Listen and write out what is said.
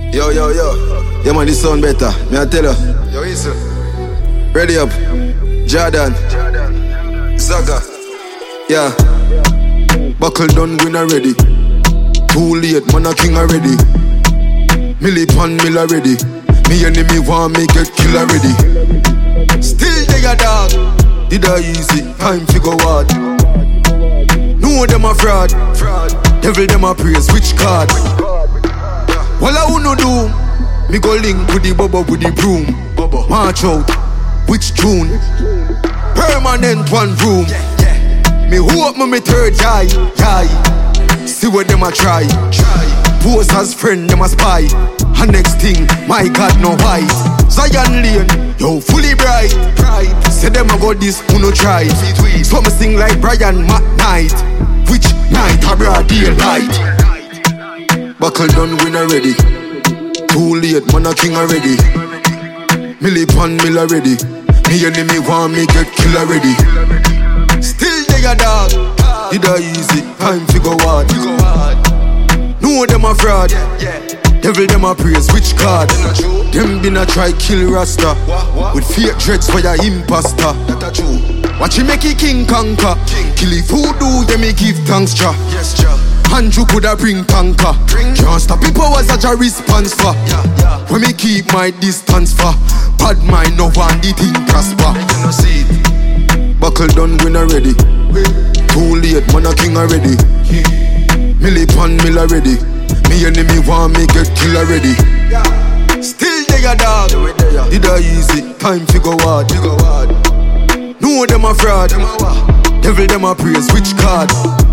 Yo, yo, yo. Yeah, man, this sound better. Me I tell you. Yo, listen. Ready up. Jordan. Zaga. Yeah. Buckle done, win already. Too late, man, a king already. Millie pan mill already. Me enemy want me get kill already. Still they a dog. Did I easy? Time to go hard. Know them a fraud. Devil them a praise. Which card? Well, I wanna do. Me go link with the bubble with the broom. March out. Which tune? Permanent one room. Me hope me third eye. See what them a try. Pose as friend, them a spy. And next thing, my God no white. Zion Lane, yo fully bright. Say them a go this, who no try. So me sing like Brian McKnight. Which night a broad daylight. Buckle done, win already. Too late, man a king already. Millie pan mill already. Me enemy want me get kill already. Still they a dog. Did I easy? Time to go hard. Know them a fraud. Devil them a praise. Which card? Them been a try kill Rasta. With fake dreads for your imposter. Watch him make it king conquer. Kill it voodoo, yeah me give thanks cha. Andrew coulda bring tanker. Can't stop people was such a response for. When me keep my distance for. Bad mind no want the thing prosper. Buckle done win already. Too late man a king already. Millie pan mill already. Me enemy want me get kill already. Still they a dog. Did I easy? Time to go hard. Know them a fraud. Devil them a praise. Which card?